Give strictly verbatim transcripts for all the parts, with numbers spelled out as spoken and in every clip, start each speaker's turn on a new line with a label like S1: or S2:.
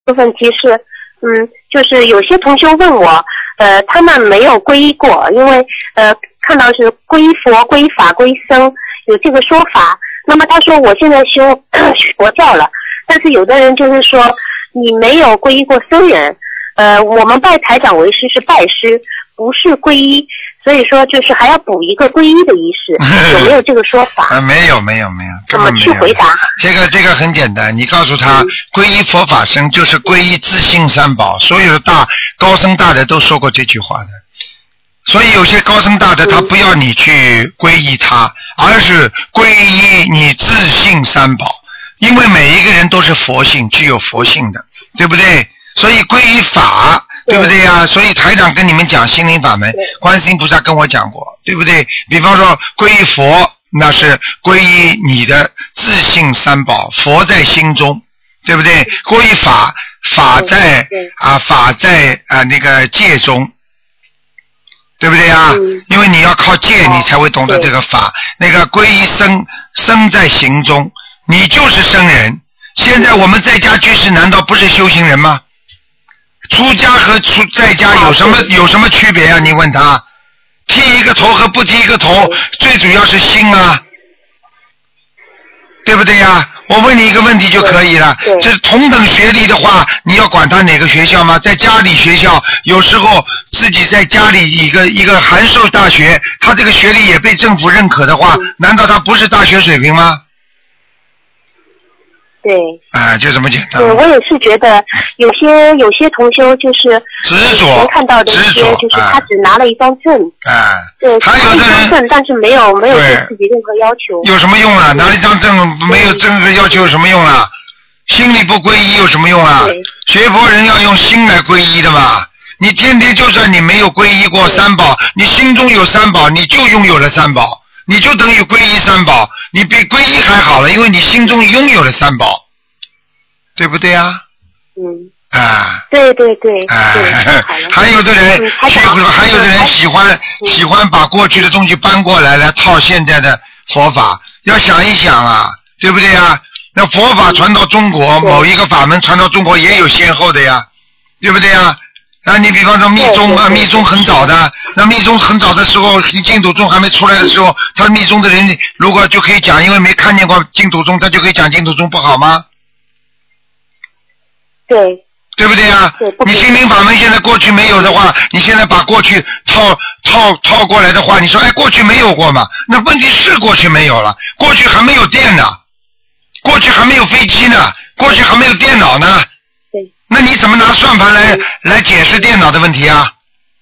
S1: 个问题是，嗯，就是有些同学问我，呃，他们没有皈依过，因为呃看到是皈依佛、皈依法、皈依僧有这个说法。那么他说我现在修佛教了，但是有的人就是说你没有皈依过僧人，呃，我们拜台长为师是拜师，不是皈依。所以说，就是还要补一个皈依的仪式，有没有这个说法？
S2: 啊，没有，没有，没有，
S1: 怎么去回答？
S2: 这个这个很简单，你告诉他，皈依佛法僧就是皈依自信三宝，所有的大高僧大德都说过这句话的。所以有些高僧大德他不要你去皈依他，而是皈依你自信三宝，因为每一个人都是佛性，具有佛性的，对不对？所以皈依法。对不对呀？所以台长跟你们讲心灵法门，观世音菩萨跟我讲过，对不对？比方说皈依佛，那是皈依你的自信三宝，佛在心中，对不对？皈依法，法在啊法在啊那个戒中，对不对呀？因为你要靠戒，你才会懂得这个法。那个皈依僧，僧在行中，你就是僧人。现在我们在家居士，难道不是修行人吗？出家和出在家有什么有什么区别啊？你问他，剃一个头和不剃一个头，最主要是心啊，对不对呀？我问你一个问题就可以了。这同等学历的话，你要管他哪个学校吗？在家里学校，有时候自己在家里一个一个函授大学，他这个学历也被政府认可的话，难道他不是大学水平吗？
S1: 对，
S2: 啊、呃，就这么简单。
S1: 对，我也是觉得有些有些同修就是
S2: 执着，
S1: 看到的一些就是他只拿了一张证，
S2: 啊，
S1: 对，
S2: 还有的人
S1: 一张证，但是没有没有对自己任何要求。
S2: 有什么用啊？拿了一张证没有任何要求有什么用啊？心里不皈依有什么用啊？学佛人要用心来皈依的嘛。你天天就算你没有皈依过三宝，你心中有三宝，你就拥有了三宝。你就等于皈依三宝，你比皈依还好了，因为你心中拥有了三宝，对不对啊？
S1: 嗯。
S2: 啊。
S1: 对对对。
S2: 啊。还有的人，嗯、还有的人喜欢、嗯、喜欢把过去的东西搬过来来套现在的佛法，要想一想啊，对不对啊？那佛法传到中国，嗯、某一个法门传到中国也有先后的呀，对不对啊？啊，你比方说密宗啊，密宗很早的，那密宗很早的时候，净土宗还没出来的时候，他密宗的人如果就可以讲，因为没看见过净土宗，他就可以讲净土宗不好吗？
S1: 对，
S2: 对不对啊？你心灵法门现在过去没有的话，你现在把过去套套套过来的话，你说哎，过去没有过嘛？那问题是过去没有了，过去还没有电呢，过去还没有飞机呢，过去还没有电脑呢。那你怎么拿算盘来来解释电脑的问题啊？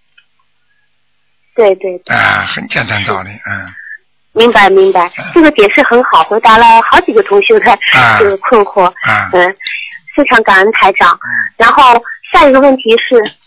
S1: 对对对。
S2: 啊，很简单道理，嗯。
S1: 明白明白，嗯、这个解释很好，回答了好几个同学的这个困惑。
S2: 啊、
S1: 嗯，非常感恩台长。嗯、然后下一个问题是。